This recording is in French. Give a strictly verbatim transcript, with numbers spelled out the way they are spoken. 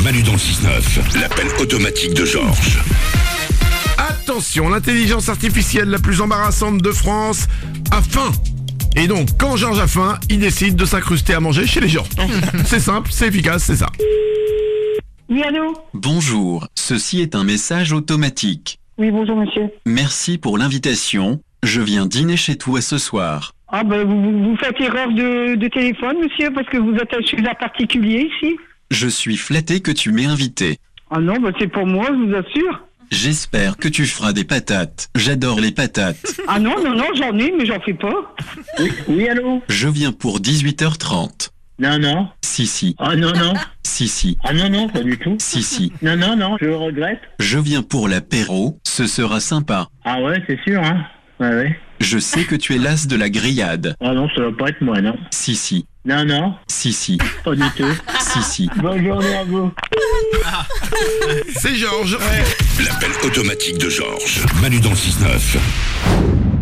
Manu dans le six neuf, l'appel automatique de Georges. Attention, l'intelligence artificielle la plus embarrassante de France a faim. Et donc, quand Georges a faim, il décide de s'incruster à manger chez les gens. C'est simple, c'est efficace, c'est ça. Oui, allô? Bonjour, ceci est un message automatique. Oui, bonjour, monsieur. Merci pour l'invitation. Je viens dîner chez toi ce soir. Ah, ben, vous, vous, vous faites erreur de, de téléphone, monsieur, parce que vous êtes chez un particulier ici. Je suis flatté que tu m'aies invité. Ah non, ben, c'est pour moi, je vous assure. J'espère que tu feras des patates. J'adore les patates. Ah non, non, non, j'en ai, mais j'en fais pas. Oui, oui, allô? Je viens pour dix-huit heures trente. Non, non. Si, si. Ah non, non. Si, si. Ah non, non, pas du tout. Si, si. Non, non, non, je regrette. Je viens pour l'apéro. Ce sera sympa. Ah ouais, c'est sûr, hein. Ouais, ouais. Je sais que tu es las de la grillade. Ah non, ça va pas être moi, non. Si, si. Non, non, Si, si. pas du tout. Si, si. Bonne journée à vous. C'est Georges. L'appel automatique de Georges. Manu dans le six neuf.